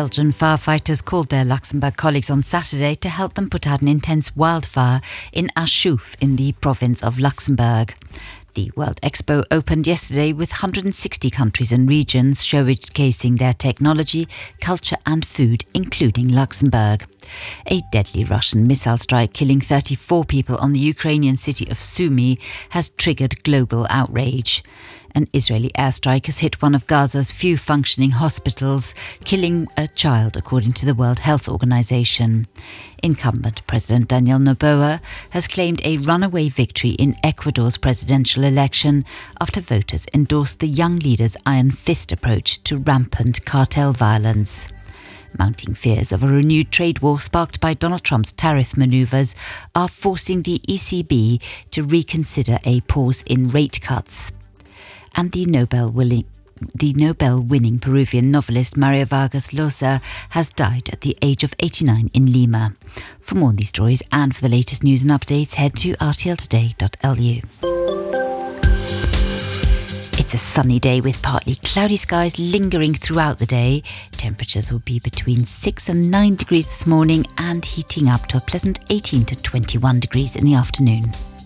Belgian firefighters called their Luxembourg colleagues on Saturday to help them put out an intense wildfire in Achouf in the province of Luxembourg. The World Expo opened yesterday with 160 countries and regions showcasing their technology, culture and food, including Luxembourg. A deadly Russian missile strike killing 34 people on the Ukrainian city of Sumy has triggered global outrage. An Israeli airstrike has hit one of Gaza's few functioning hospitals, killing a child, according to the World Health Organization. Incumbent President Daniel Noboa has claimed a runaway victory in Ecuador's presidential election after voters endorsed the young leader's iron fist approach to rampant cartel violence. Mounting fears of a renewed trade war sparked by Donald Trump's tariff manoeuvres are forcing the ECB to reconsider a pause in rate cuts. And the Nobel-winning Peruvian novelist Mario Vargas Llosa has died at the age of 89 in Lima. For more on these stories and for the latest news and updates, head to rtltoday.lu. It's a sunny day with partly cloudy skies lingering throughout the day. Temperatures will be between 6 and 9 degrees this morning and heating up to a pleasant 18 to 21 degrees in the afternoon.